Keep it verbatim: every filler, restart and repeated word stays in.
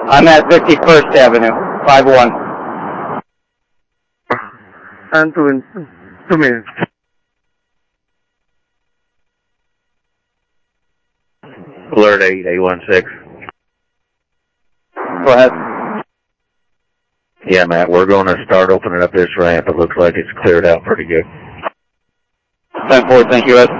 I'm at fifty-first Avenue, five one. And two, two minutes. Alert eight, eight one six. Go ahead. Yeah, Matt, we're going to start opening up this ramp. It looks like it's cleared out pretty good. ten four, thank you, Ed.